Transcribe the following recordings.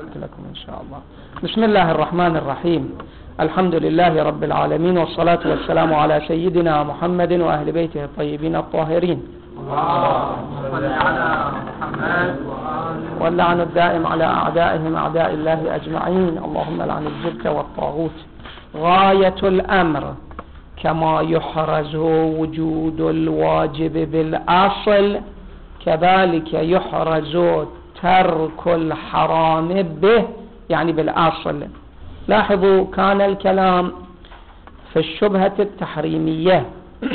قلت لكم إن شاء الله. بسم الله الرحمن الرحيم. الحمد لله رب العالمين، والصلاة والسلام على سيدنا محمد وأهل بيته الطيبين الطاهرين. اللهم صل على محمد واللعن الدائم على أعدائهم أعداء الله أجمعين. اللهم لعن الجبت والطاغوت. غاية الأمر كما يحرز وجود الواجب بالأصل كذلك يحرز ترك الحرام به، يعني بالأصل. لاحظوا كان الكلام في الشبهة التحريمية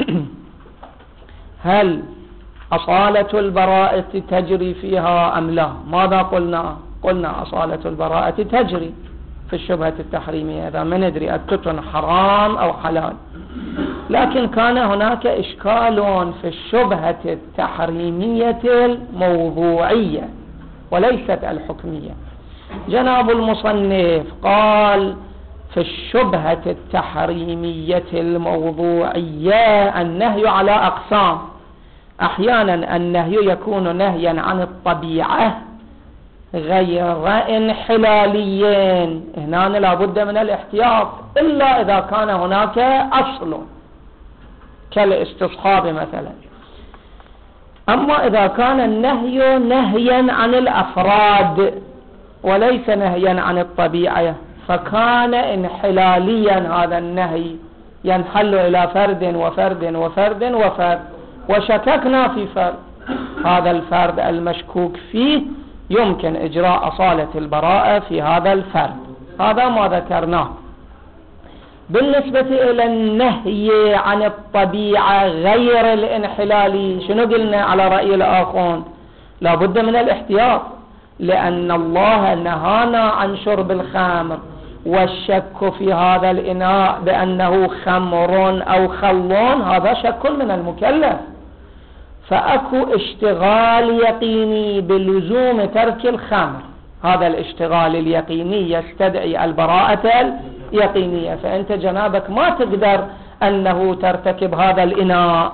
هل أصالة البراءة تجري فيها أم لا؟ ماذا قلنا؟ قلنا أصالة البراءة تجري في الشبهة التحريمية إذا ما ندري التتن حرام أو حلال. لكن كان هناك إشكال في الشبهة التحريمية الموضوعية وليست الحكمية. جناب المصنف قال في الشبهة التحريمية الموضوعية النهي على أقسام. أحيانا النهي يكون نهيا عن الطبيعة غير انحلاليين، هنا لابد من الاحتياط إلا إذا كان هناك أصل كالاستصحاب مثلا. أما إذا كان النهي نهيا عن الأفراد وليس نهيا عن الطبيعة فكان انحلاليا، هذا النهي ينحل إلى فرد وفرد وفرد وفرد، وشككنا في فرد، هذا الفرد المشكوك فيه يمكن إجراء أصالة البراءة في هذا الفرد. هذا ما ذكرناه. بالنسبة إلى النهي عن الطبيعة غير الانحلالي شنو قلنا على رأي الآخرون؟ لابد من الاحتياط، لأن الله نهانا عن شرب الخمر، والشك في هذا الإناء بأنه خمر أو خلون هذا شك من المكلف، فأكو اشتغال يقيني بلزوم ترك الخمر. هذا الاشتغال اليقيني يستدعي البراءة اليقينية، فأنت جنابك ما تقدر أنه ترتكب هذا الإناء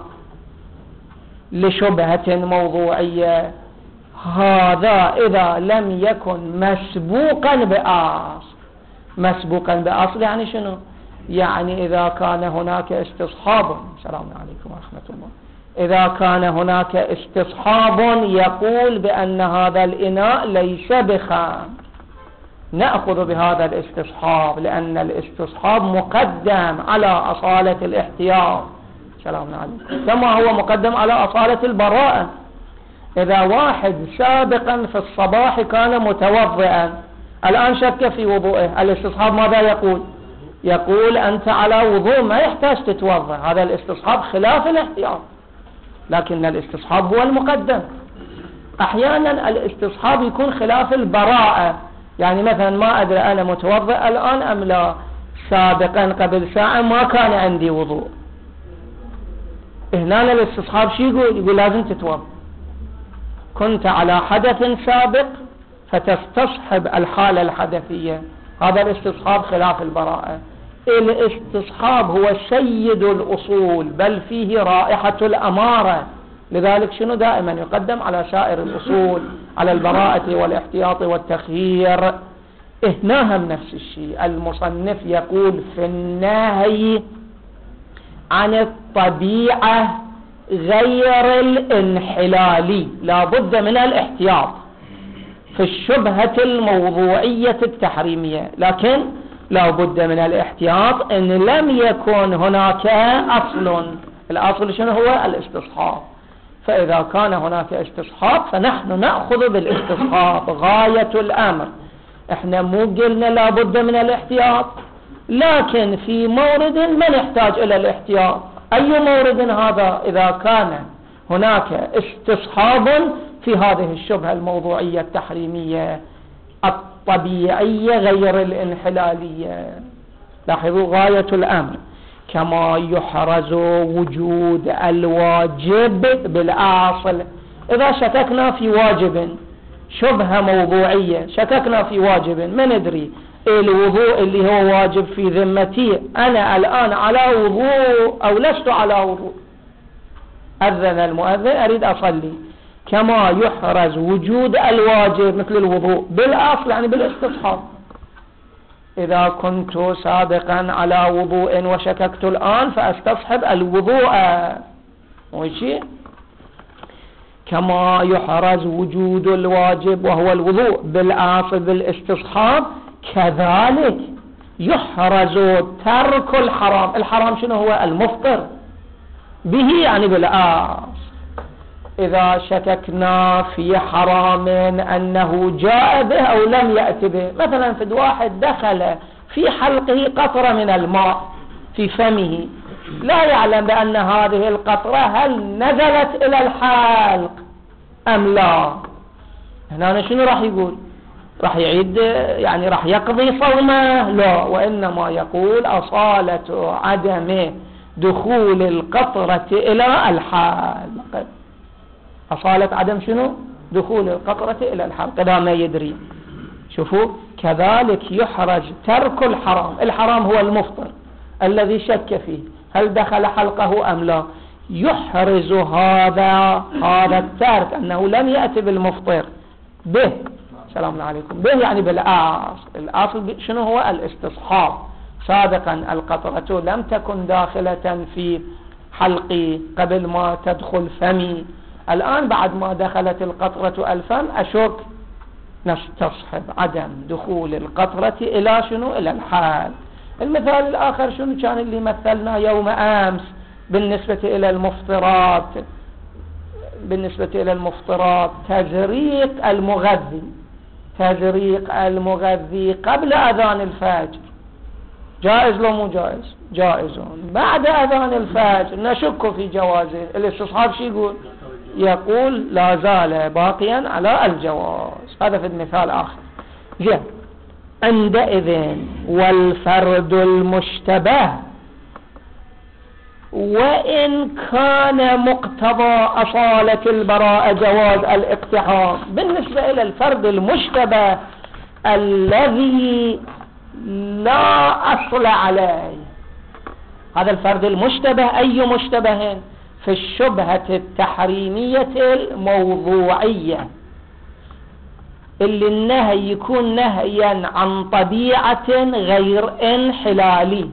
لشبهة موضوعية. هذا إذا لم يكن مسبوقا بأصل. مسبوقا بأصل يعني شنو؟ يعني إذا كان هناك استصحاب، السلام عليكم ورحمة الله، إذا كان هناك استصحاب يقول بأن هذا الإناء ليس بخمر نأخذ بهذا الاستصحاب، لأن الاستصحاب مقدم على أصالة الاحتياط. السلام عليكم. كما هو مقدم على أصالة البراءة. إذا واحد سابقا في الصباح كان متوضئا الآن شك في وضوءه، الاستصحاب ماذا يقول؟ يقول أنت على وضوء ما يحتاج تتوضأ. هذا الاستصحاب خلاف الاحتياط، لكن الاستصحاب هو المقدم. أحيانا الاستصحاب يكون خلاف البراءة، يعني مثلا ما أدري أنا متوضئ الآن أم لا، سابقا قبل ساعة ما كان عندي وضوء. هنا الاستصحاب شو يقول؟ يقول لازم تتوضأ. كنت على حدث سابق فتصحب الحالة الحدثية، هذا الاستصحاب خلاف البراءة. الاستصحاب هو سيد الأصول، بل فيه رائحة الأمارة، لذلك شنو دائما يقدم على سائر الأصول، على البراءة والاحتياط والتخيير. هناهم نفس الشيء. المصنف يقول في النهي عن الطبيعة غير الانحلالي لابد من الاحتياط في الشبهة الموضوعية التحريمية، لكن لابد من الاحتياط إن لم يكن هناك أصل. الأصل شنو هو؟ الاستصحاب. فإذا كان هناك استصحاب فنحن نأخذ بالاستصحاب. غاية الأمر احنا مو قلنا لابد من الاحتياط، لكن في مورد ما نحتاج إلى الاحتياط. أي مورد هذا؟ إذا كان هناك استصحاب في هذه الشبهة الموضوعية التحريمية الطبيعية غير الانحلالية. لاحظوا غاية الأمر كما يحرز وجود الواجب بالأصل. إذا شككنا في واجب، شبهة موضوعية، شككنا في واجب ما ندري الوضوء اللي هو واجب في ذمتي أنا الآن على وضوء أو لست على وضوء. أذن المؤذن أريد أصلي، كما يحرز وجود الواجب مثل الوضوء بالأصل يعني بالاستصحاب. إذا كنت سابقا على وضوء وشككت الآن فأستصحب الوضوء، ماشي؟ كما يحرز وجود الواجب وهو الوضوء بالأصل بالاستصحاب، كذلك يحرز ترك الحرام. الحرام شنو هو؟ المفطر به يعني بالأصل. إذا شككنا في حرام أنه جاء به أو لم يأتي به، مثلا في واحد دخل في حلقه قطرة من الماء في فمه، لا يعلم بأن هذه القطرة هل نزلت إلى الحلق أم لا. هنا شنو راح يقول؟ راح يعيد يعني راح يقضي صومه؟ لا، وإنما يقول أصالة عدم دخول القطرة إلى الحلق. أصالة عدم شنو؟ دخول القطرة إلى الحلق إذا ما يدري. شوفوا، كذلك يحرج ترك الحرام. الحرام هو المفطر الذي شك فيه هل دخل حلقه أم لا. يحرز هذا الترك أنه لم يأتي بالمفطر به، سلام عليكم، به يعني بالأصل. الأصل شنو هو؟ الاستصحاب. سابقا القطرة لم تكن داخلة في حلقي قبل ما تدخل فمي، الآن بعد ما دخلت القطرة الفم أشك، نستصحب عدم دخول القطرة إلى شنو؟ إلى الحال. المثال الآخر شنو كان اللي مثلنا يوم أمس بالنسبة إلى المفطرات؟ بالنسبة إلى المفطرات تزريق المغذي قبل أذان الفجر جائز لو مو جائز؟ جائز. بعد أذان الفجر نشك في جوازه. الاستصحاب شي يقول لا زال باقيا على الجواز. هذا في المثال آخر. عندئذ والفرد المشتبه وإن كان مقتضى أصالة البراءة جواز الاقتحام. بالنسبة إلى الفرد المشتبه الذي لا أصل عليه، هذا الفرد المشتبه أي مشتبه؟ في الشبهة التحريمية الموضوعية، اللي النهي يكون نهيا عن طبيعة غير انحلالي.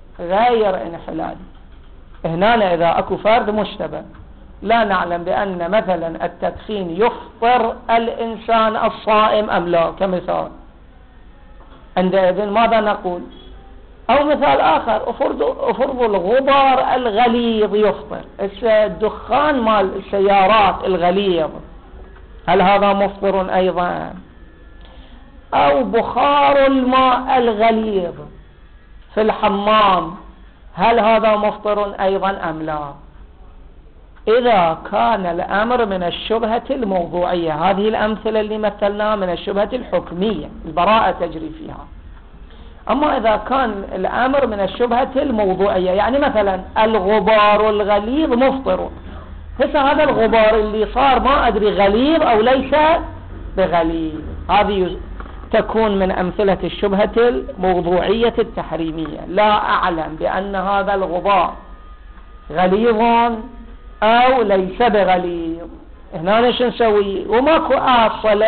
هنا إذا أكو فرد مشتبه لا نعلم بأن مثلا التدخين يفطر الإنسان الصائم أم لا كمثال، عندئذ ماذا نقول؟ أو مثال آخر، أفرض الغبار الغليظ يفطر، الدخان مال السيارات الغليظ هل هذا مفطر أيضا؟ أو بخار الماء الغليظ في الحمام هل هذا مفطر أيضا أم لا؟ إذا كان الأمر من الشبهة الموضوعية، هذه الأمثلة اللي مثلناها من الشبهة الحكمية البراءة تجري فيها. أما إذا كان الأمر من الشبهة الموضوعية، يعني مثلا الغبار الغليظ مفطر، هذا الغبار اللي صار ما أدري غليظ أو ليس بغليظ، هذه تكون من أمثلة الشبهة الموضوعية التحريمية. لا أعلم بأن هذا الغبار غليظ أو ليس بغليظ، هنا شو نسوي؟ وماكو أصل.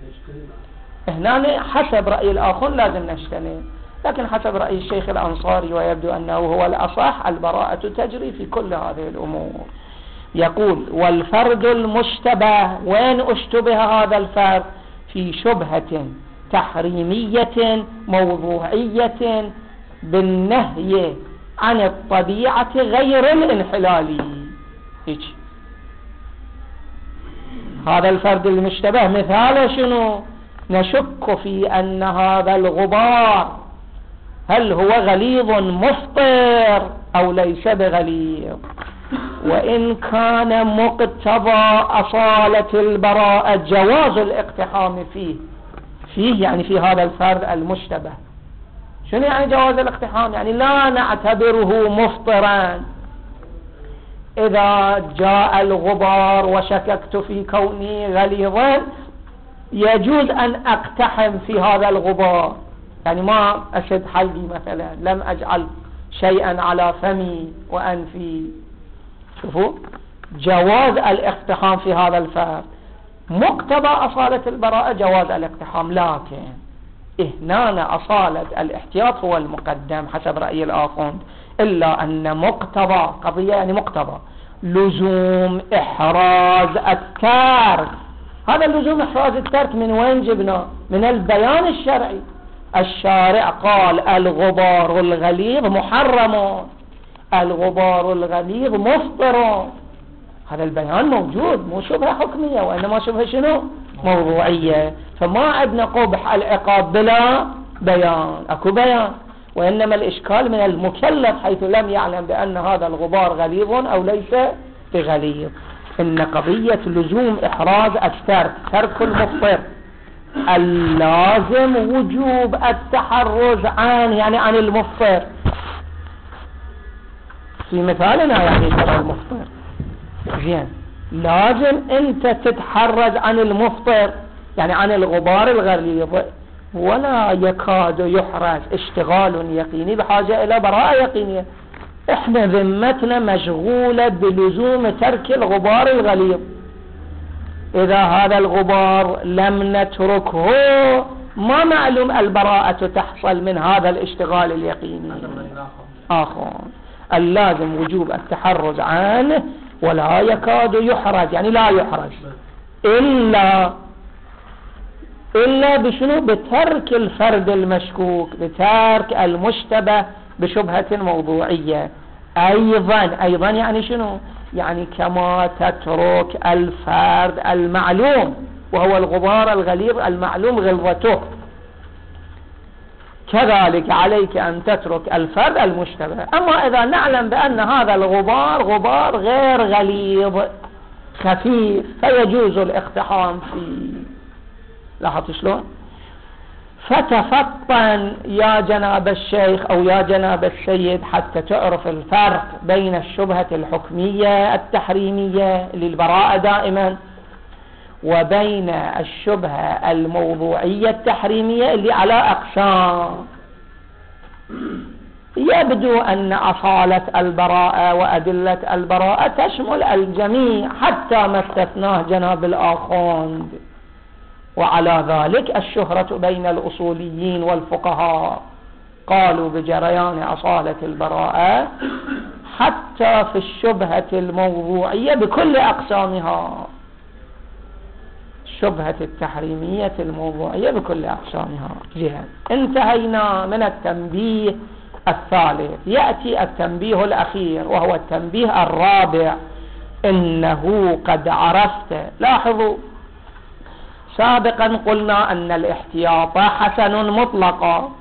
هنا حسب رأي الآخر لازم نجتنب، لكن حسب رأي الشيخ الأنصاري ويبدو أنه هو الأصح البراءة تجري في كل هذه الأمور. يقول والفرد المشتبه، وين اشتبه هذا الفرد؟ في شبهة تحريمية موضوعية بالنهي عن الطبيعة غير الانحلالي. هذا الفرد المشتبه مثاله شنو؟ نشك في أن هذا الغبار هل هو غليظ مفطر أو ليس بغليظ، وإن كان مقتضى أصالة البراءة جواز الاقتحام فيه يعني في هذا الفرد المشتبه. شنو يعني جواز الاقتحام؟ يعني لا نعتبره مفطرا. إذا جاء الغبار وشككت في كوني غليظا يجوز أن أقتحم في هذا الغبار، يعني ما أشد حلقي مثلا، لم أجعل شيئا على فمي وأنفي. شوفوا جواز الاقتحام في هذا الفرد. مقتضى أصالة البراءة جواز الاقتحام، لكن هنا أصالة الاحتياط هو المقدم حسب رأي الآخوند، إلا أن مقتضى قضية يعني مقتضى لزوم إحراز الترك. هذا اللزوم إحراز الترك من وين جبنا؟ من البيان الشرعي. الشارع قال الغبار الغليظ محرم، الغبار الغليظ مفطر. هذا البيان موجود، مو شبهة حكمية وإنما شبهة شنو؟ موضوعية. فما عندنا قبح العقاب بلا بيان، اكو بيان، وإنما الإشكال من المكلف حيث لم يعلم بأن هذا الغبار غليظ أو ليس بغليظ. إن قضية لزوم إحراز الترك، ترك المفطر، اللازم وجوب التحرز عن يعني عن المفطر. في مثالنا يعني ترى المفطر زين، لازم انت تتحرز عن المفطر يعني عن الغبار الغليظ، ولا يكاد يحرز اشتغال يقيني بحاجة الى براءة يقينية. احنا ذمتنا مشغولة بلزوم ترك الغبار الغليظ. اذا هذا الغبار لم نتركه ما معلوم البراءة تحصل من هذا الاشتغال اليقيني. اللازم وجوب التحرز عنه، ولا يكاد يحرز يعني لا يحرز إلا بشنو؟ بترك الفرد المشكوك، بترك المشتبه بشبهة موضوعية. أيضا يعني شنو؟ يعني كما تترك الفرد المعلوم وهو الغبار الغليظ المعلوم غلظته، كذلك عليك أن تترك الفرد المشتبه. أما إذا نعلم بأن هذا الغبار غبار غير غليظ خفيف فيجوز الاقتحام فيه. لاحظت شلون؟ فتفطن يا جناب الشيخ أو يا جناب السيد حتى تعرف الفرق بين الشبهة الحكمية التحريمية للبراءة دائما وبين الشبهة الموضوعية التحريمية اللي على أقسام. يبدو أن أصالة البراءة وأدلة البراءة تشمل الجميع حتى ما استثناه جناب الآخوند، وعلى ذلك الشهرة بين الأصوليين والفقهاء قالوا بجريان أصالة البراءة حتى في الشبهة الموضوعية بكل أقسامها، الشبهة التحريمية الموضوعية بكل أقسامها. جهة انتهينا من التنبيه الثالث. يأتي التنبيه الأخير وهو التنبيه الرابع. إنه قد عرفت، لاحظوا سابقا قلنا أن الاحتياط حسن مطلقا.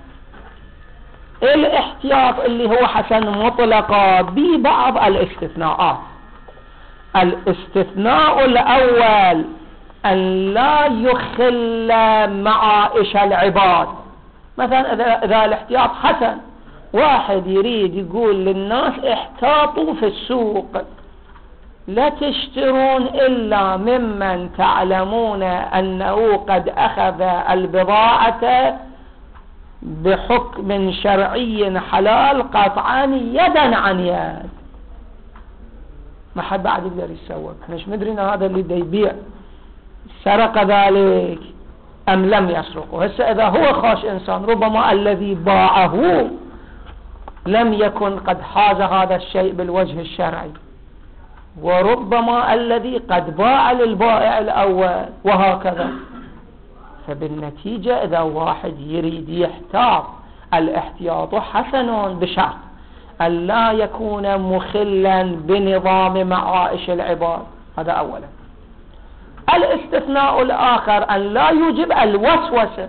الاحتياط اللي هو حسن مطلقا ببعض الاستثناءات. الاستثناء الأول أن لا يخل معائش العباد. مثلا إذا الاحتياط حسن، واحد يريد يقول للناس احتاطوا في السوق، لا تشترون إلا ممن تعلمون أنه قد أخذ البضاعة بحكم شرعي حلال قطعا يدا عن يد. ما حد بعد يقدر يسوق. احنا مش مدرين هذا اللي دا يبيع سرق ذلك أم لم يسرقه. هسه إذا هو خاش إنسان ربما الذي باعه لم يكن قد حاز هذا الشيء بالوجه الشرعي، وربما الذي قد باع للبائع الأول، وهكذا. فبالنتيجة إذا واحد يريد يحتاط، الاحتياط حسن بشرط أن لا يكون مخلا بنظام معائش العباد. هذا أولا. الاستثناء الآخر أن لا يوجب الوسوسة،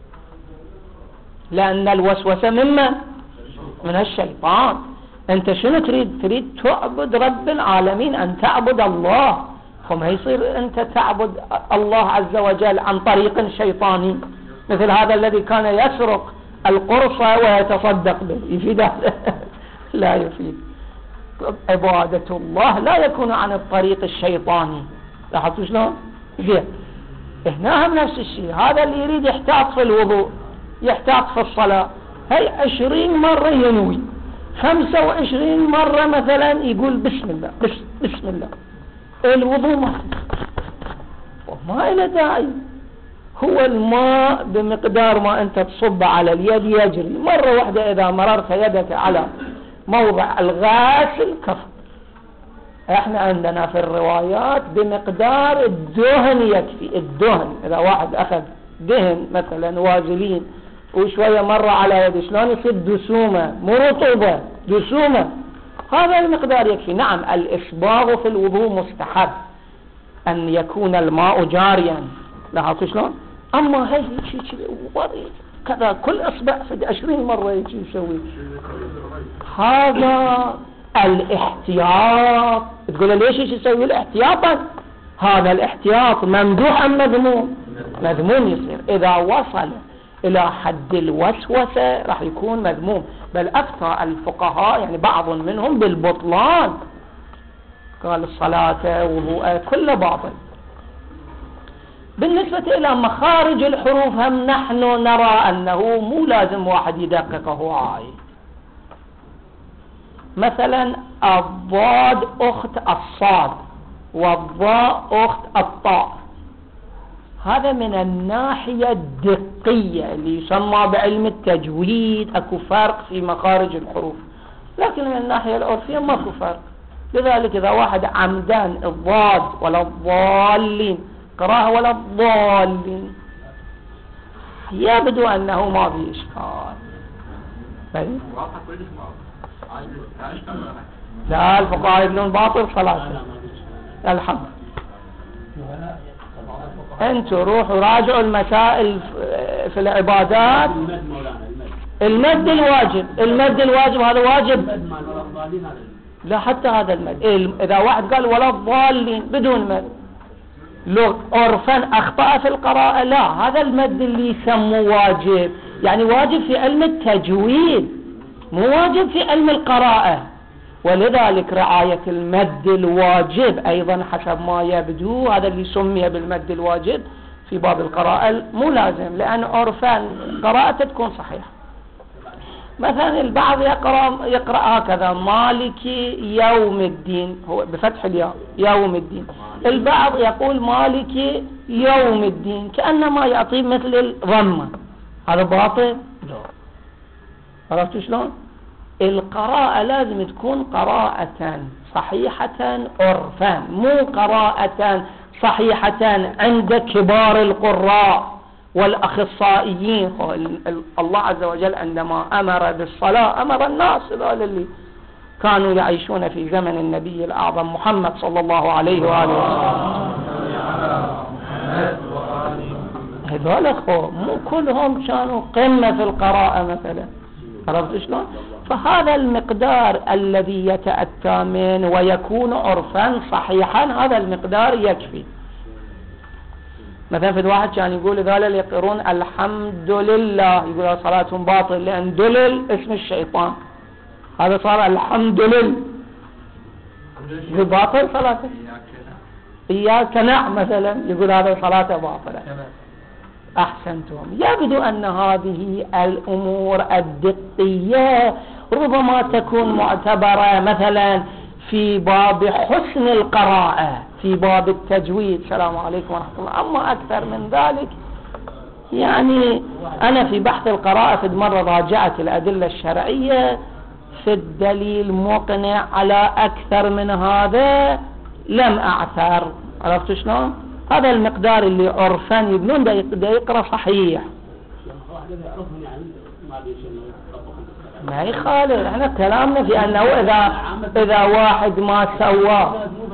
لأن الوسوسة من الشيطان. أنت شنو تريد تعبد رب العالمين، أن تعبد الله، فما يصير أنت تعبد الله عز وجل عن طريق شيطاني، مثل هذا الذي كان يسرق القرصة ويتصدق به. يفيد هذا؟ لا يفيد. عبادة الله لا يكون عن الطريق الشيطاني. لاحظتوا شلون؟ زين. هنا هم نفس الشيء. هذا اللي يريد يحتاط في الوضوء، يحتاط في الصلاة، هي 20 مرة ينوي، 25 مرة مثلا يقول بسم الله بسم الله، الوضوء ما إلى داعي. هو الماء بمقدار ما أنت تصب على اليد يجري، مرة واحدة إذا مررت يدك على موضع الغاسل كفى. احنا عندنا في الروايات بمقدار الدهن يكفي. الدهن إذا واحد أخذ دهن مثلا وازلين وشوية مرة على يد، شلون يصير دسومة، مو رطوبة، دسومة، هذا المقدار يكفي. نعم الإسباغ في الوضوء مستحب، أن يكون الماء جاريا، لاحظتوا شلون؟ أما هي كذا كل أصبع في 20 مرة يسوي، هذا الاحتياط. تقول ليش يسوي الاحتياطا؟ هذا الاحتياط ممدوح أم مذموم؟ مذموم يصير. إذا وصل إلى حد الوسوسة راح يكون مذموم، بل أفتى الفقهاء يعني بعض منهم بالبطلان، قال الصلاة وضوء كل باطل. بالنسبة إلى مخارج الحروف هم نحن نرى أنه مو لازم واحد يدققه هاي. مثلا الضاد أخت الصاد والضاء أخت الطاء، هذا من الناحية الدقية اللي يسمى بعلم التجويد اكو فرق في مخارج الحروف، لكن من الناحية العرفية ماكو فرق. لذلك إذا واحد عمدان الضاد ولا الضالين قراها ولا الضالين يبدو أنه ما في إشكال. لا الفقهاء يقولون باطل صلاة. الحمد. انتوا روحوا راجعوا المسائل في العبادات. المد الواجب، المد الواجب هذا واجب. لا حتى هذا المد، إذا واحد قال ولا الضالين بدون مد لو عرفا أخطأ في القراءة، لا هذا المد اللي يسموه واجب، يعني واجب في علم التجويد مو واجب في علم القراءة. ولذلك رعاية المد الواجب أيضا حسب ما يبدو هذا اللي سمي بالمد الواجب في باب القراءة مو لازم، لأن عرفا قراءته تكون صحيحة. مثلا البعض يقرأ هكذا مالكي يوم الدين، هو بفتح الياء يوم الدين، البعض يقول مالكي يوم الدين كأنما يعطيه مثل الضمة، هذا باطل؟ لا. عرفتوا شلون؟ القراءة لازم تكون قراءة صحيحة عرفا، مو قراءة صحيحة عند كبار القراء والأخصائيين. الله عز وجل عندما أمر بالصلاة أمر الناس اللي كانوا يعيشون في زمن النبي الأعظم محمد صلى الله عليه وآله وسلم، هذول مو كلهم كانوا قمة في القراءة مثلا. عرفت شلون؟ فهذا المقدار الذي يتأتى منه ويكون عرفا صحيحا هذا المقدار يكفي. مثلا في واحد كان يقول إذا اللي يقرون الحمد لله يقول صلاتهم باطل، لأن دلل اسم الشيطان، هذا صار الحمد لله يقول باطل صلاته. إياك نعم مثلا يقول هذا صلاته باطلة. أحسنتم. يبدو أن هذه الأمور الدقية ربما تكون معتبرة مثلا في باب حسن القراءة في باب التجويد. السلام عليكم ورحمة الله. أما أكثر من ذلك يعني أنا في بحث القراءة في مرة راجعت الأدلة الشرعية في الدليل مقنع على أكثر من هذا لم أعثر. عرفت شلون؟ هذا المقدار اللي عرفا يبنون ده يقرأ صحيح ما يخالف. احنا كلامنا في أنه إذا واحد ما سواه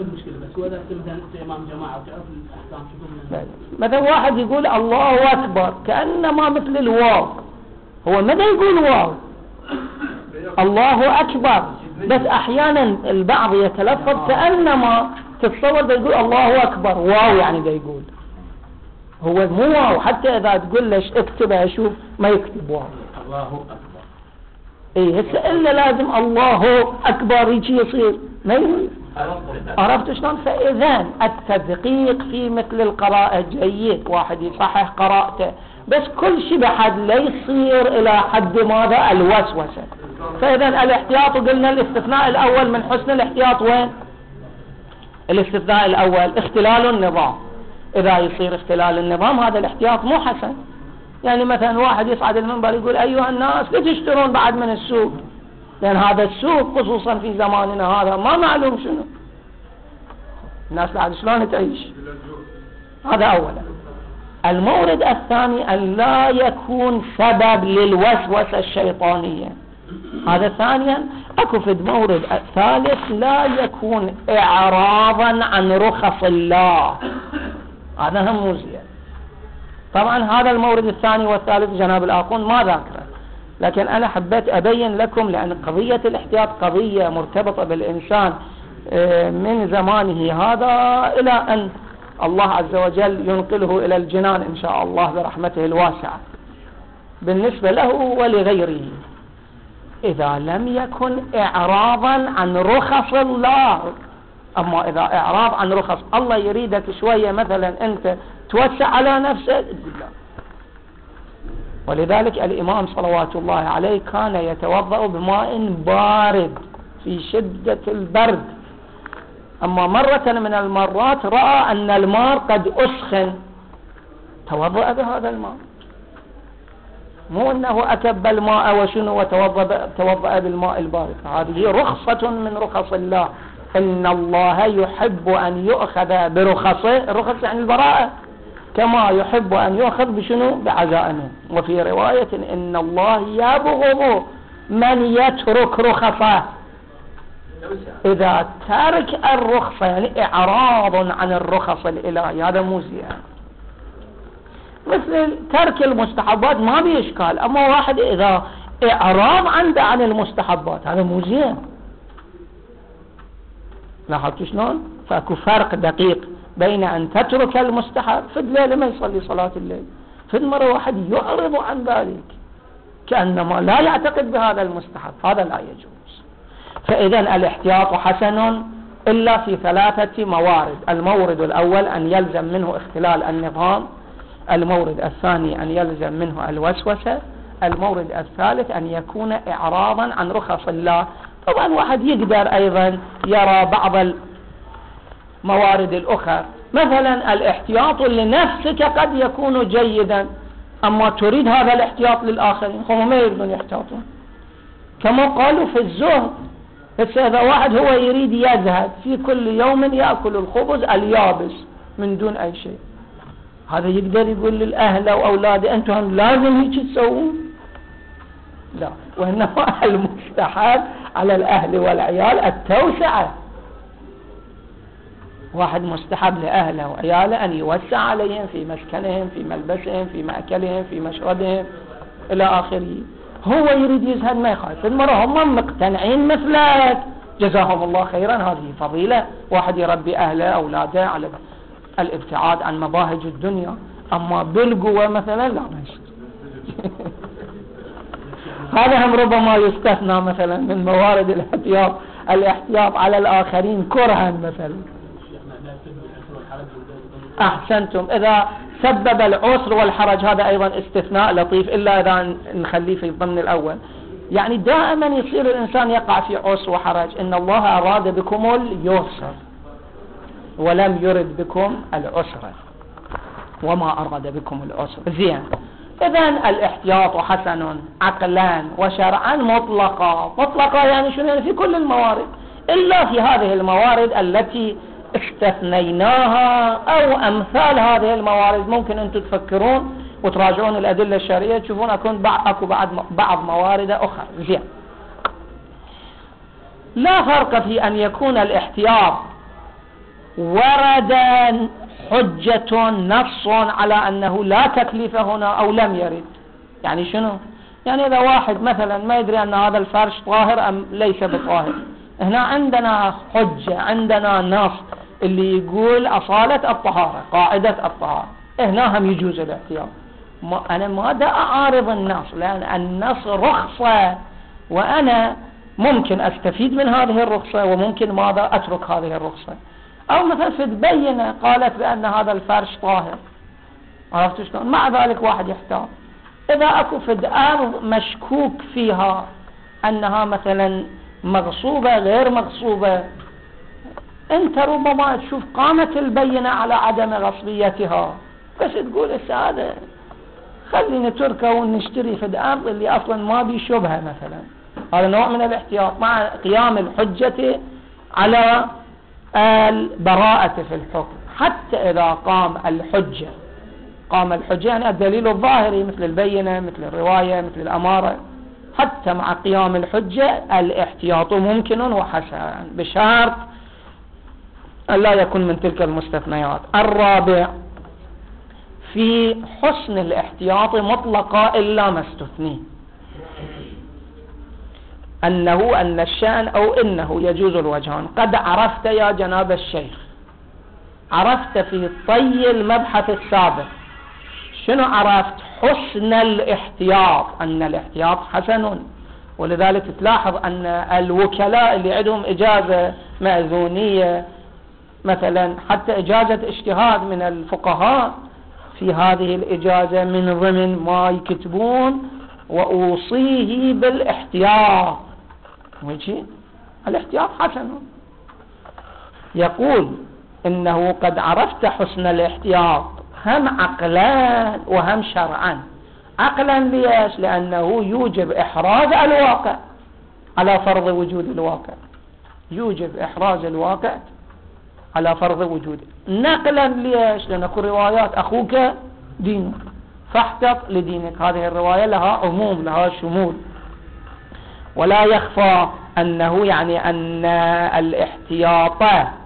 مثلا واحد يقول الله أكبر كأنما مثل الواو، هو ماذا يقول واو الله أكبر، بس أحيانا البعض يتلفظ كأنما تتصور ده يقول الله أكبر واو، يعني ده يقول هو مو واو. حتى إذا تقول ليش اكتبها شوف ما يكتب واو الله أكبر. إيه هسه إلا لازم الله أكبر يجي يصير ما يقول. عرفت شلون؟ فإذا التدقيق في مثل القراءة جيد، واحد يصحح قراءته، بس كل شيء بحد لا يصير إلى حد ماذا الوسوسة. فإذا الاحتياط قلنا الاستثناء الأول من حسن الاحتياط وين؟ الاستثناء الأول اختلال النظام، إذا يصير اختلال النظام هذا الاحتياط مو حسن. يعني مثلا واحد يصعد المنبر يقول أيها الناس لا تشترون بعد من السوق، لأن هذا السوق خصوصا في زماننا هذا ما معلوم شنو الناس بعد شلون تعيش. هذا أولا. المورد الثاني أن لا يكون سبب للوسوسة الشيطانية. هذا ثانيا. أكو في المورد الثالث لا يكون إعراضا عن رخص الله. هذا هم مو زين. طبعا هذا المورد الثاني والثالث جناب الآخون ما ذاكره، لكن أنا حبيت أبين لكم لأن قضية الاحتياط قضية مرتبطة بالإنسان من زمانه هذا إلى أن الله عز وجل ينقله إلى الجنان إن شاء الله برحمته الواسعة بالنسبة له ولغيره، إذا لم يكن إعراضا عن رخص الله. أما إذا إعراض عن رخص الله يريدك شوية مثلا أنت توسع على نفسك، ولذلك الإمام صلوات الله عليه كان يتوضأ بماء بارد في شدة البرد، أما مرة من المرات رأى أن الماء قد أسخن توضأ بهذا الماء، مو أنه أكب الماء وشنو وتوضأ بالماء البارد. هذه رخصة من رخص الله. إن الله يحب أن يؤخذ برخصه، الرخص يعني البراءة، كما يحب أن يؤخذ بشنو بعزائمه. وفي رواية إن الله يبغض من يترك رخصه. إذا ترك الرخصة يعني إعراض عن الرخص الإلهي هذا مو زين. مثل ترك المستحبات ما بإشكال، أما واحد إذا إعراض عنده عن المستحبات هذا مو زين. لاحظتوا شلون؟ فأكو فرق دقيق بين أن تترك المستحب في الليل ما يصلي صلاة الليل، في مرة واحد يعرض عن ذلك كأنما لا يعتقد بهذا المستحب، هذا لا يجوز. فإذا الاحتياط حسن إلا في ثلاثة موارد. المورد الأول أن يلزم منه اختلال النظام، المورد الثاني أن يلزم منه الوسوسة، المورد الثالث أن يكون إعراضا عن رخص الله. طبعا واحد يقدر أيضا يرى بعض الموارد الأخرى، مثلا الاحتياط لنفسك قد يكون جيدا، أما تريد هذا الاحتياط للآخرين هم ما يريدون يحتاطون، كما قالوا في الزهد. إذا واحد هو يريد يزهد في كل يوم يأكل الخبز اليابس من دون أي شيء، هذا يقدر يقول للأهل وأولاده أنتم لازم هيك تسوون؟ لا، وإنما المستحب على الأهل والعيال التوسعة. واحد مستحب لأهله وعياله أن يوسع عليهم في مسكنهم، في ملبسهم، في مأكلهم، في مشربهم إلى آخره. هو يريد يزهد ما يخالف، المرة هم مقتنعين مثلك جزاهم الله خيرا، هذه فضيلة. واحد يربي أهله أولاده على الابتعاد عن مباهج الدنيا، أما بالقوة مثلا لا ما يصير. هذا هم ربما يستثنى مثلا من موارد الاحتياط على الآخرين كرها مثلا. أحسنتم. إذا سبب العسر والحرج هذا أيضا استثناء لطيف، إلا إذا نخليه في ضمن الأول. يعني دائما يصير الإنسان يقع في عسر وحرج، إن الله أراد بكم اليسر ولم يرد بكم العسر، وما أراد بكم العسر. زين. إذن الاحتياط حسن عقلا وشرعا مطلقا يعني شنو؟ يعني في كل الموارد، إلا في هذه الموارد التي استثنيناها أو أمثال هذه الموارد. ممكن أنتم تفكرون وتراجعون الأدلة الشرعية تشوفون أكو بعض موارد أخرى. زين. لا فرق في أن يكون الاحتياط ورد حجة نص على أنه لا تكليف هنا أو لم يرد. يعني شنو؟ يعني إذا واحد مثلا ما يدري أن هذا الفرش طاهر أم ليس بطاهر، هنا عندنا حجة، عندنا نص اللي يقول أصالة الطهارة، قاعدة الطهارة، هنا هم يجوز الاحتياط. أنا ما دا أعارض النص، لأن النص رخصة وأنا ممكن أستفيد من هذه الرخصة وممكن ماذا أترك هذه الرخصة. أو مثلا في بينة قالت بأن هذا الفرش طاهر، عرفت شلون؟ مع ذلك واحد يحتاط. إذا أكو في أرض مشكوك فيها أنها مثلا مغصوبة غير مغصوبة، أنت ربما تشوف قامت البينة على عدم غصبيتها، بس تقول هذا خلي نتركه ونشتري في الأرض اللي أصلا ما بي شبهة مثلا. هذا نوع من الاحتياط مع قيام الحجة على البراءة في الحكم. حتى إذا قام الحجة يعني الدليل الظاهري مثل البينة مثل الرواية مثل الأمارة، حتى مع قيام الحجة الاحتياط ممكن وحسن بشرط أن لا يكون من تلك المستثنيات. الرابع في حسن الاحتياط مطلقا إلا ما استثني، أن الشأن أو إنه يجوز الوجهان. قد عرفت يا جناب الشيخ، عرفت في طي المبحث السابق شنو عرفت؟ حسن الاحتياط، أن الاحتياط حسن. ولذلك تلاحظ أن الوكلاء اللي عندهم إجازة مأذونية مثلا، حتى إجازة اجتهاد من الفقهاء، في هذه الإجازة من ضمن ما يكتبون وأوصيه بالاحتياط. ويجي الاحتياط حسن. يقول إنه قد عرفت حسن الاحتياط هم عقلا وهم شرعا. عقلا ليش؟ لأنه يوجب إحراز الواقع على فرض وجود الواقع، يوجب إحراز الواقع على فرض وجوده. نقلا ليش؟ لأن كل روايات أخوك دينك فاحتط لدينك، هذه الرواية لها عموم لها شمول. ولا يخفى أنه يعني أن الاحتياط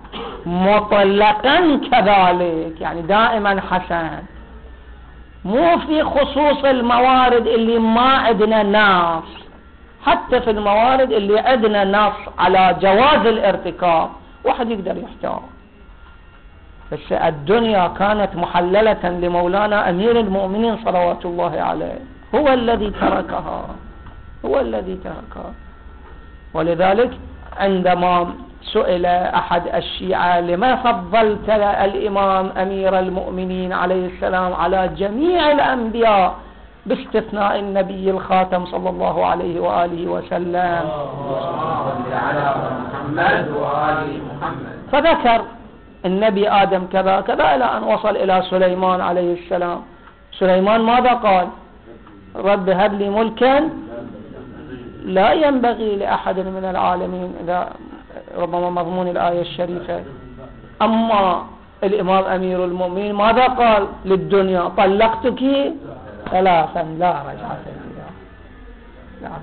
مطلقا كذلك، يعني دائما حسن، مو في خصوص الموارد اللي ما عندنا نص. حتى في الموارد اللي عندنا نص على جواز الارتكاب واحد يقدر يحتاط. بس الدنيا كانت محللة لمولانا أمير المؤمنين صلوات الله عليه، هو الذي تركها، هو الذي تركها. ولذلك عندما سئل أحد الشيعة لما فضلت الإمام أمير المؤمنين عليه السلام على جميع الأنبياء باستثناء النبي الخاتم صلى الله عليه وآله وسلم، على محمد وآل محمد، فذكر النبي آدم كذا كذا إلى أن وصل إلى سليمان عليه السلام. سليمان ماذا قال؟ رب هب لي ملكا لا ينبغي لأحد من العالمين، إذا ربما مضمون الآية الشريفة. أما الإمام أمير المؤمنين ماذا قال للدنيا؟ طلقتك ثلاثا لا رجعة فيها. نعم.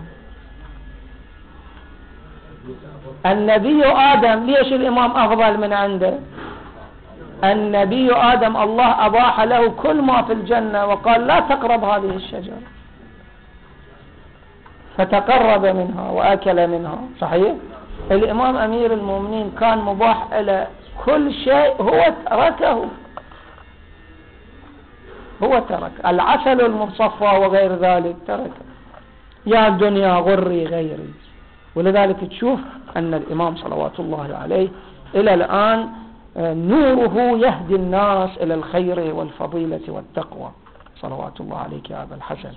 النبي آدم ليش الإمام أفضل من عنده؟ النبي آدم الله أباح له كل ما في الجنة وقال لا تقرب هذه الشجرة، فتقرب منها وأكل منها. صحيح؟ الإمام أمير المؤمنين كان مباح له كل شيء، هو تركه، هو ترك العسل المصفى وغير ذلك تركه. يا الدنيا غري غيري. ولذلك تشوف أن الإمام صلوات الله عليه إلى الآن نوره يهدي الناس إلى الخير والفضيلة والتقوى صلوات الله عليك يا أبا الحسن.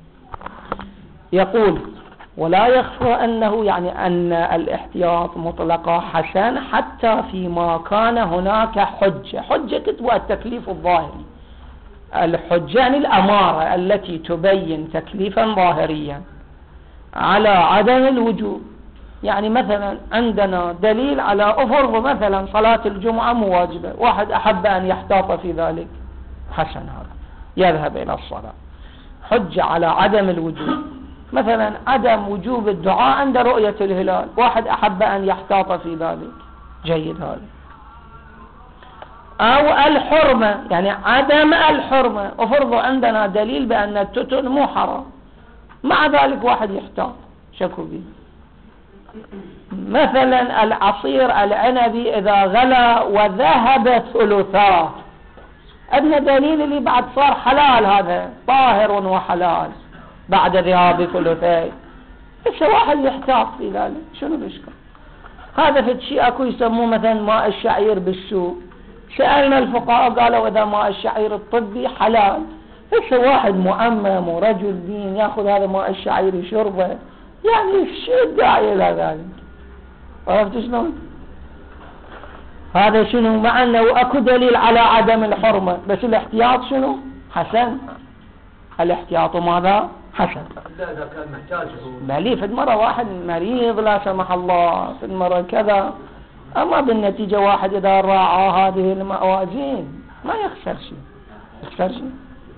يقول ولا يخفى أنه يعني أن الاحتياط مطلقا حسن حتى فيما كان هناك حجة. حجة كتبوا التكليف الظاهري، الحجة يعني الأمارة التي تبين تكليفا ظاهريا على عدم الوجوب. يعني مثلا عندنا دليل على أفرض مثلا صلاة الجمعة مواجبة، واحد أحب أن يحتاط في ذلك، حسن، هذا يذهب إلى الصلاة. حجة على عدم الوجوب، مثلا عدم وجوب الدعاء عند رؤية الهلال، واحد أحب أن يحتاط في ذلك، جيد هذا. أو الحرمة، يعني عدم الحرمة، أفرض عندنا دليل بأن التتن مو حرام، مع ذلك واحد يحتاط، شكو به. مثلا العصير العنبي إذا غلى وذهب ثلثاه، عندنا دليل اللي بعد صار حلال، هذا طاهر وحلال بعد ذهاب ثلثيه، بس واحد يحتاط في ذلك، شنو الإشكال؟ هذا في الشيء أكو يسموه مثلا ماء الشعير بالسوق، سألنا الفقهاء قالوا إذا ماء الشعير الطبي حلال، بس واحد مؤمم ورجل دين يأخذ هذا ماء الشعير يشربه، يعني شو الداعي إلى ذلك؟ عرفت شلون؟ هذا شنو؟ مع أنه أكو دليل على عدم الحرمة، بس الاحتياط شنو؟ حسن. الاحتياط ماذا؟ حسن. إذا كان محتاجه. بلي فد مرة واحد مريض لا سمح الله، فد مرة كذا، أما بالنتيجة واحد إذا راعى هذه الموازين ما يخسر شيء. يخسر شيء؟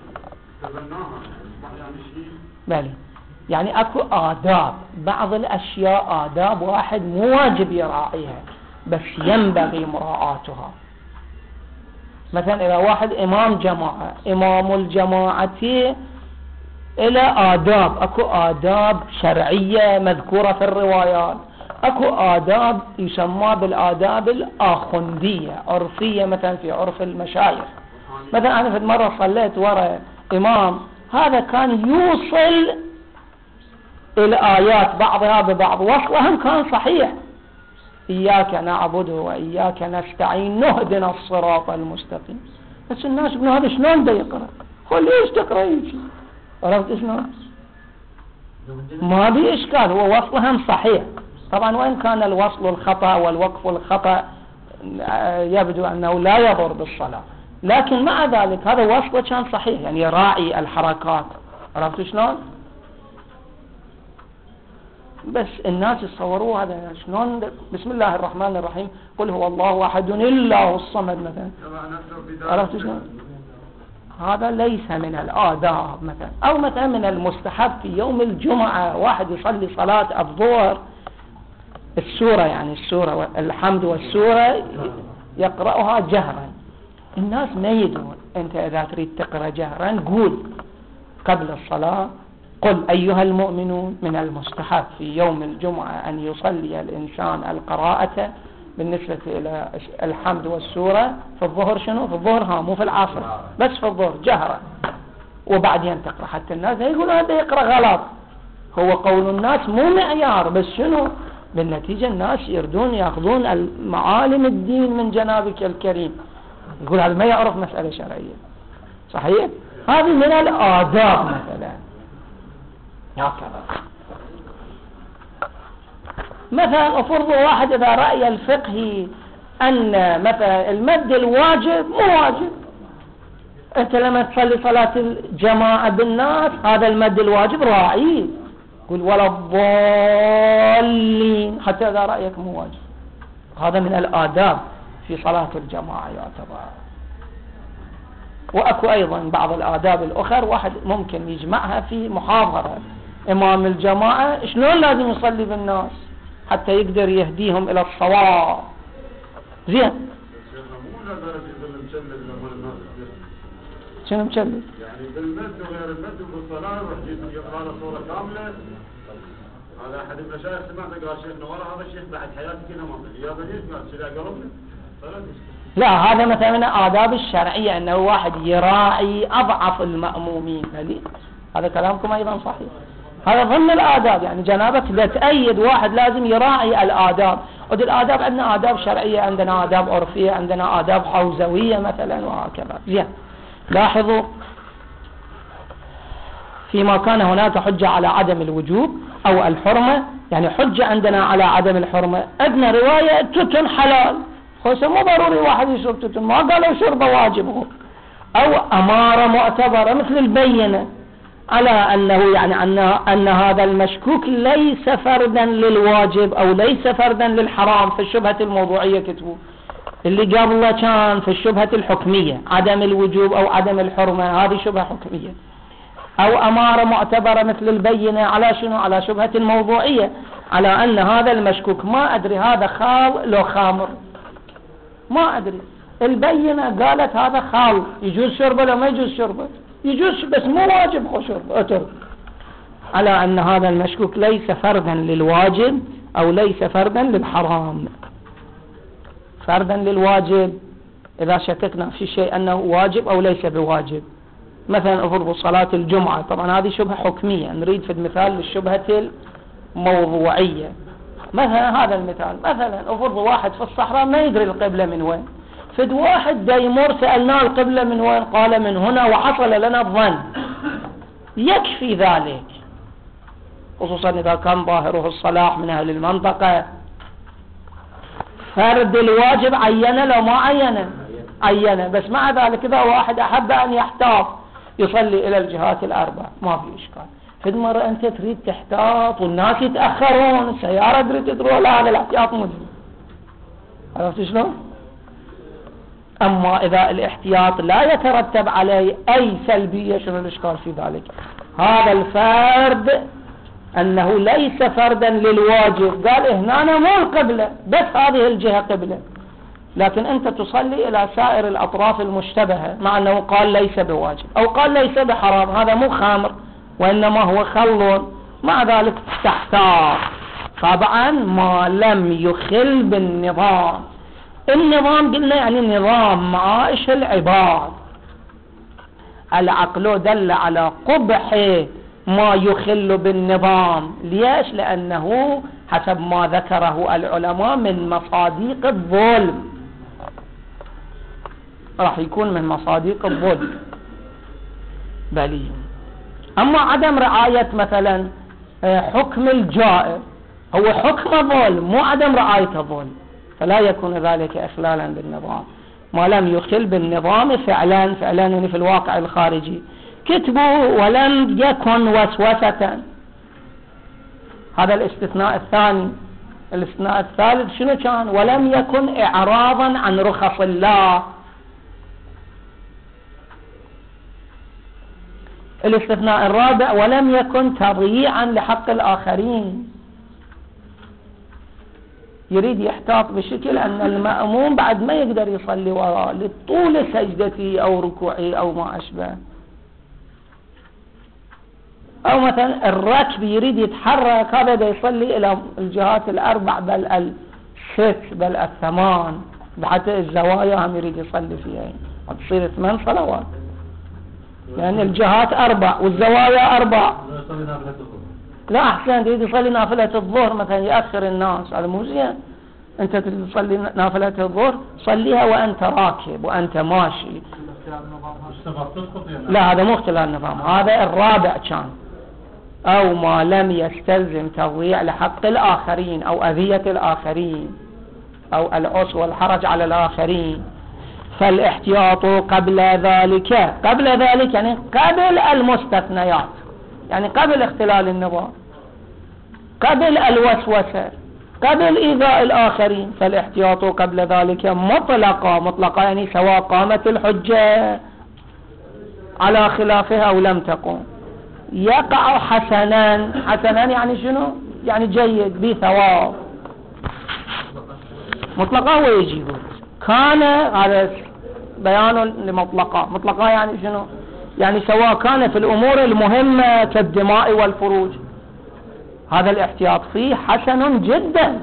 بلي يعني أكو آداب، بعض الأشياء آداب واحد مو واجب يراعيها بس ينبغي مراعاتها. مثلا إذا واحد إمام جماعة، إمام الجماعة إلى آداب، أكو آداب شرعية مذكورة في الروايات، أكو آداب يسمى بالآداب الآخندية عرفية، مثلا في عرف المشايخ. مثلا أنا في مرة صليت وراء إمام هذا كان يوصل الآيات بعضها ببعض، وصلهم كان صحيح، إياك نعبد وإياك نستعين نهدنا الصراط المستقيم، بس الناس يقولون هذا شلون ده يقرأ؟ هو ليش تقرأ يجي؟ عرفت شلون؟ ما بي إشكال، هو وصلهم صحيح طبعا، وإن كان الوصل الخطأ والوقف الخطأ يبدو أنه لا يضر بالصلاة، لكن مع ذلك هذا وصله كان صحيح، يعني يراعي الحركات. عرفت شلون؟ بس الناس يتصوروا هذا شلون. بسم الله الرحمن الرحيم قل هو الله أحد الله الصمد مثلا، عرفت شلون؟ هذا ليس من الآداب مثلا. أو مثلا من المستحب في يوم الجمعة واحد يصلي صلاة الظهر السورة، يعني السورة الحمد والسورة يقرأها جهرا، الناس ما يدرون. أنت إذا تريد تقرأ جهرا قول قبل الصلاة قل أيها المؤمنون، من المستحب في يوم الجمعة أن يصلي الإنسان القراءة بالنسبة إلى الحمد والسورة في الظهر. شنو في الظهر؟ مو في العصر، بس في الظهر جهرا، وبعدين تقرأ حتى الناس يقولون هذا يقرأ غلط. هو قول الناس مو معيار، بس شنو بالنتيجة الناس يردون يأخذون المعالم الدين من جنابك الكريم، يقول هذا ما يعرف مسألة شرعية. صحيح؟ هذه من الآداب مثلا. هكذا مثلا أفرض واحد إذا رأي الفقهي أن مثلا المد الواجب مو واجب، أنت لما تصلي صلاة الجماعة بالناس هذا المد الواجب راعيه، قل ولا الضالين حتى إذا رأيك مو واجب. هذا من الآداب في صلاة الجماعة يعتبر. وأكو أيضا بعض الآداب الأخرى واحد ممكن يجمعها في محاضرة إمام الجماعة شلون لازم يصلي بالناس حتى يقدر يهديهم إلى الصواب. زين شنو مشلل؟ يعني بالمد وغير المد وبالصلاة يقرأ له صورة كاملة. هذا أحد المشايخ سمعته قال شيخنا ورا هذا الشيخ بعد حياتي كنا ما في يا بني قال شيء قلبنا. لا هذا مثلا من آداب الشرعية أنه واحد يراعي أضعف المأمومين. هذا كلامكم أيضا صحيح، هذا ضمن الآداب. يعني جنابك لتأيد واحد لازم يراعي الآداب. ودي الآداب عندنا آداب شرعية، عندنا آداب عرفية، عندنا آداب حوزوية مثلا وهكذا. زين لاحظوا فيما كان هناك حجة على عدم الوجوب أو الحرمة، يعني حجة عندنا على عدم الحرمة عندنا رواية تتن حلال، خاصة مو ضروري واحد يشرب تتن، ما قالوا شربه واجبه. أو أمارة معتبرة مثل البينة على أنه يعني أن هذا المشكوك ليس فردا للواجب أو ليس فردا للحرام. في الشبهة الموضوعية كتبوا اللي قبله كان في الشبهة الحكمية عدم الوجوب أو عدم الحرمة، هذه شبهة حكمية. أو أمارة معتبرة مثل البينة على شنو؟ على شبهة الموضوعية، على أن هذا المشكوك ما أدري هذا خال لو خامر، ما أدري. البينة قالت هذا خال، يجوز شربه لو ما يجوز شربه؟ يجوز بس مو واجب شربه أترك. على أن هذا المشكوك ليس فردا للواجب أو ليس فردا للحرام. فردا للواجب إذا شككنا في شيء أنه واجب أو ليس بواجب. مثلا أفرض صلاة الجمعة، طبعا هذه شبهة حكمية، نريد في المثال للشبهة الموضوعية. مثلا هذا المثال، مثلا أفرض واحد في الصحراء ما يدري القبلة من وين، فد واحد دايمور سألناه القبلة من وين، قال من هنا، وحصل لنا الظن، يكفي ذلك، خصوصا إذا كان ظاهره الصلاح من أهل المنطقة. فرد الواجب عينه لو ما عينه، بس مع ذلك إذا واحد أحب أن يحتاط يصلي إلى الجهات الأربع ما في إشكال. في المرة أنت تريد تحتاط والناس يتأخرون، السيارة تريد تروح، لا هذا الاحتياط مجزي. عرفت شلون؟ أما إذا الاحتياط لا يترتب عليه أي سلبية شنو الإشكال في ذلك؟ هذا الفرد أنه ليس فردا للواجب، قال هنا مو القبلة بس هذه الجهة قبلة، لكن أنت تصلي إلى سائر الأطراف المشتبهة، مع أنه قال ليس بواجب أو قال ليس بحرام، هذا مو خمر وإنما هو خل، مع ذلك تحتاط. طبعا ما لم يخل بالنظام. النظام قلنا يعني نظام معايش العباد. العقل دل على قبح ما يخل بالنظام. ليش؟ لأنه حسب ما ذكره العلماء من مصاديق الظلم، راح يكون من مصاديق الظلم. بلي أما عدم رعاية مثلا حكم الجائر هو حكم ظلم مو عدم رعاية الظلم، فلا يكون ذلك إخلالا بالنظام ما لم يخل بالنظام فعلا يعني في الواقع الخارجي. كتبوا ولم يكن وسوسة، هذا الاستثناء الثاني. الاستثناء الثالث شنو كان؟ ولم يكن إعراضا عن رخص الله. الاستثناء الرابع ولم يكن تضييعا لحق الآخرين. يريد يحتاط بشكل أن المأموم بعد ما يقدر يصلي وراء لطول سجدته أو ركوعه أو ما أشبه. أو مثلا الركب يريد يتحرك، هذا دا يصلي إلى الجهات الأربع بل الست بل الثمان، حتى الزوايا هم يريد يصلي فيها، تصير 8 صلوات، يعني الجهات 4 والزوايا 4. لا أحسن يريد يصلي نافلة الظهر مثلا يأخر الناس، هذا مو زين. أنت تريد تصلي نافلة الظهر صليها وأنت راكب وأنت ماشي. لا هذا مو اختلال النظام، هذا الرابع كان. أو ما لم يستلزم تضييع لحق الآخرين أو أذية الآخرين أو العسر والحرج على الآخرين. فالاحتياط قبل ذلك يعني قبل المستثنيات، يعني قبل اختلال النظام، قبل الوسوسة، قبل إيذاء الآخرين. فالاحتياط قبل ذلك مطلقة يعني سواء قامت الحجة على خلافها أو لم تقم. يقع حسنا يعني شنو؟ يعني جيد بثواب. مطلقة ويجي كان، هذا بيان لمطلقة يعني شنو؟ يعني سواء كان في الأمور المهمة كالدماء والفروج، هذا الاحتياط فيه حسن جدا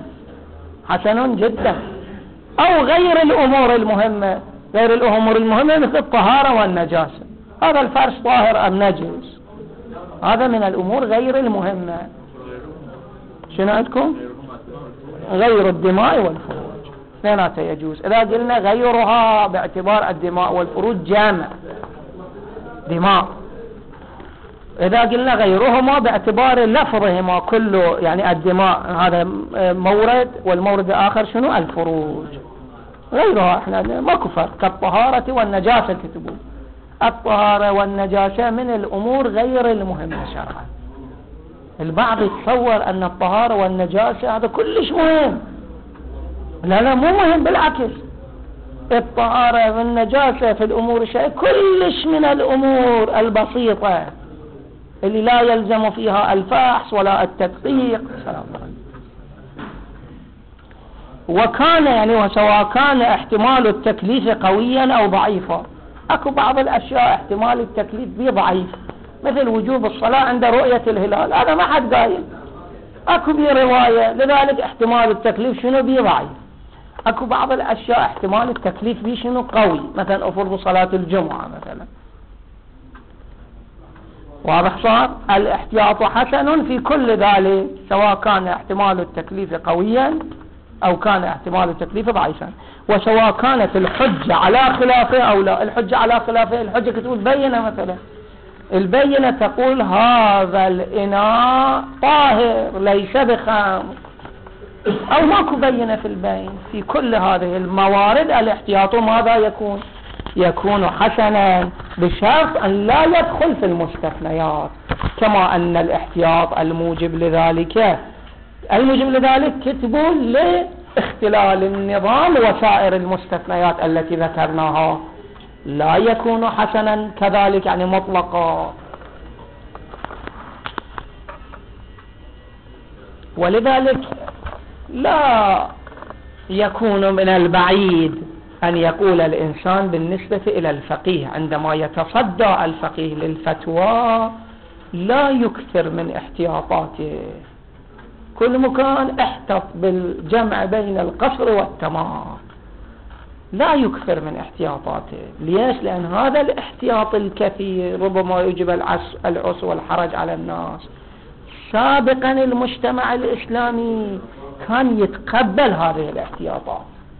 أو غير الأمور المهمة مثل الطهارة والنجاسة، هذا الفرش طاهر أم نجس، هذا من الأمور غير المهمة. شنو عندكم؟ غير الدماء والفروج اثنيناتها يجوز. إذا قلنا غيرها باعتبار الدماء والفروج جامع دماء، إذا قلنا غيرهما باعتبار لفظهما كله، يعني الدماء هذا مورد والمورد الآخر شنو؟ الفروج. غيرها احنا ماكو فرق، كالطهارة والنجاسة. كتبوا الطهارة والنجاسة من الأمور غير المهمة شرعا. البعض يتصور أن الطهارة والنجاسة هذا كلش مهم، لا مو مهم، بالعكس الطهارة والنجاسة في الأمور شيء كلش من الأمور البسيطة اللي لا يلزم فيها الفحص ولا التدقيق. وكان يعني وسواء كان احتمال التكليف قويا أو ضعيفا. أكو بعض الأشياء احتمال التكليف به ضعيف، مثل وجوب الصلاة عند رؤية الهلال، هذا ما حد قايل، أكو به رواية، لذلك احتمال التكليف شنو به ضعيف. أكو بعض الأشياء احتمال التكليف به شنو قوي، مثلا أفرض صلاة الجمعة مثلا. واضح صار؟ الاحتياط حسن في كل ذلك، سواء كان احتمال التكليف قويا أو كان احتمال التكليف ضعيفا، وسواء كانت الحجة على خلافه أو لا. الحجة على خلافه، الحجة تقول بينة مثلا، البينة تقول هذا الإناء طاهر ليس بخمر، أو ماكو بينة في البين. في كل هذه الموارد الاحتياط ماذا يكون؟ يكون حسنا بشرط أن لا يدخل في المستثنيات، كما أن الاحتياط الموجب لذلك كتبوا لاختلال النظام وسائر المستثنيات التي ذكرناها، لا يكون حسنا كذلك يعني مطلقا. ولذلك لا يكون من البعيد أن يقول الإنسان بالنسبة إلى الفقيه عندما يتصدى الفقيه للفتوى لا يكثر من احتياطاته، كل مكان احتط بالجمع بين القصر والتمام، لا يكثر من احتياطاته. ليش؟ لأن هذا الاحتياط الكثير ربما يوجب العسر والحرج على الناس. سابقا المجتمع الإسلامي كان يتقبل هذه الاحتياطات،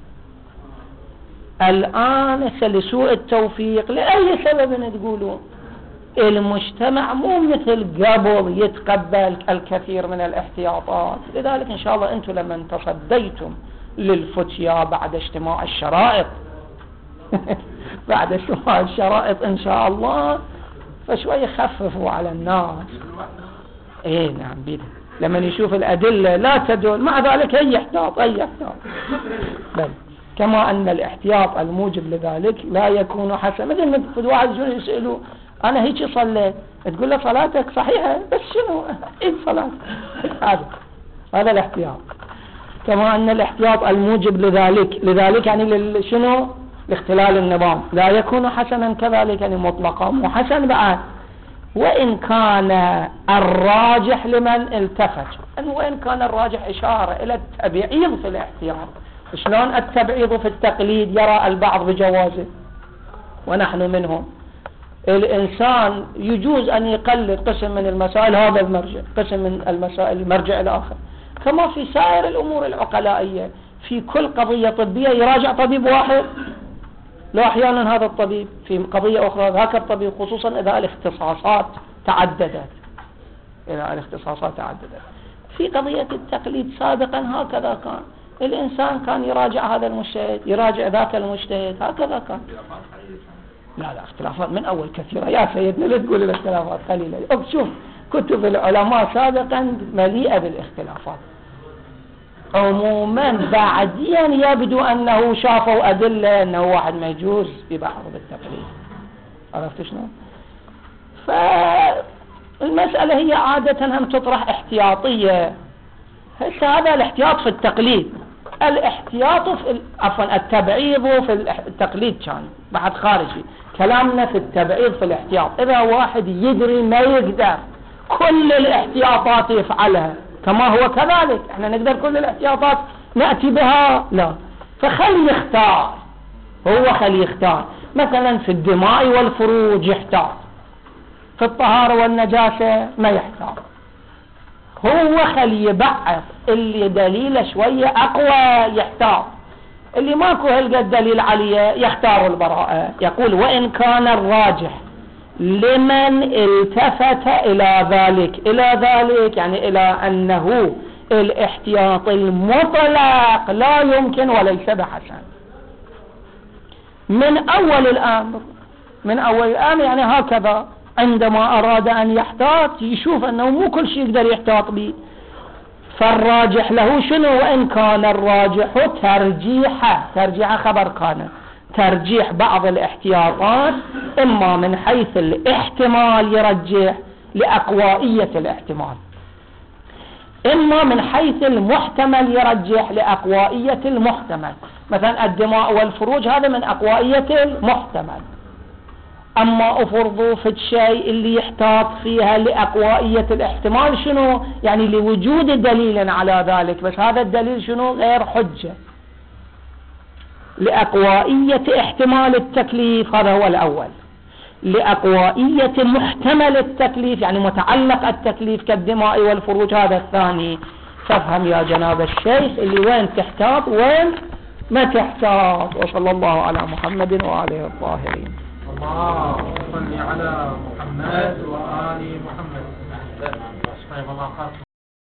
الآن لسوء التوفيق لأي سبب تقولون المجتمع مو مثل قبل يتقبل الكثير من الاحتياطات. لذلك إن شاء الله أنتم لما تصديتم للفتيا بعد اجتماع الشرائط بعد اجتماع الشرائط إن شاء الله فشوي خففوا على الناس. ايه نعم بيده لما يشوف الأدلة لا تدل، مع ذلك أي احتياط بل كما أن الاحتياط الموجب لذلك لا يكون حسن. مثل ما في واحد يسأله أنا هيك صليت، تقول له صلاتك صحيحة بس شنو إيه صلاة هذا الاحتياط. كما أن الاحتياط الموجب لذلك يعني شنو لاختلال النظام لا يكون حسنا كذلك يعني مطلقا محسن بعد. وإن كان الراجح لمن التفت، وإن كان الراجح إشارة إلى التبعيض في الاحتياط. شلون التبعيض في التقليد يرى البعض بجوازه ونحن منهم. الإنسان يجوز أن يقلد قسم من المسائل هذا المرجع، قسم من المسائل المرجع الآخر، كما في سائر الأمور العقلائية. في كل قضية طبية يراجع طبيب واحد، لا أحيانا هذا الطبيب في قضية أخرى ذاك الطبيب، خصوصا إذا الاختصاصات تعددت. في قضية التقليد سابقا هكذا كان، الإنسان كان يراجع هذا المجتهد يراجع ذاك المجتهد، هكذا كان. لا اختلافات من أول كثيرة يا سيدنا، لا تقول الاختلافات قليلة. شوف كتب العلماء سابقا مليئة بالاختلافات. عموما بعديا يبدو أنه شافوا أدلة أنه واحد ما يجوز ببحر بالتقليد. عرفت شنو؟ فالمسألة هي عادة هم تطرح احتياطية. هذا الاحتياط في التقليد، الاحتياط في التبعيض في التقليد كان بعد خارجي. كلامنا في التبعيض في الاحتياط، إذا واحد يدري ما يقدر كل الاحتياطات يفعلها كما هو كذلك، احنا نقدر كل الاحتياطات نأتي بها لا، فخلي يختار. خلي يختار مثلا في الدماء والفروج يحتاط، في الطهارة والنجاسة ما يحتاط. خلي يبعث اللي دليله شوية أقوى يحتاط، اللي ماكو هلقى الدليل عليه يختار البراءة. يقول وإن كان الراجح لمن التفت إلى ذلك يعني إلى أنه الاحتياط المطلق لا يمكن وليس بحسن من أول الأمر يعني هكذا. عندما أراد أن يحتاط يشوف أنه مو كل شيء يقدر يحتاط به، فالراجح له شنو؟ وإن كان الراجح ترجيح خبر كان ترجيح بعض الاحتياطات، إما من حيث الاحتمال يرجح لأقوائية الاحتمال، إما من حيث المحتمل يرجح لأقوائية المحتمل. مثلا الدماء والفروج هذا من أقوائية المحتمل، أما أفرضوا في الشيء اللي يحتاط فيها لأقوائية الاحتمال شنو؟ يعني لوجود دليل على ذلك، بس هذا الدليل شنو؟ غير حجة. لأقوائية احتمال التكليف هذا هو الأول، لأقوائية محتمل التكليف يعني متعلق التكليف كالدماء والفروج هذا الثاني. فافهم يا جناب الشيخ اللي وين تحتاط وين ما تحتاط. وصلى الله على محمد وآله الطاهرين. اللهم صل على محمد وآل محمد. طيب الله خاص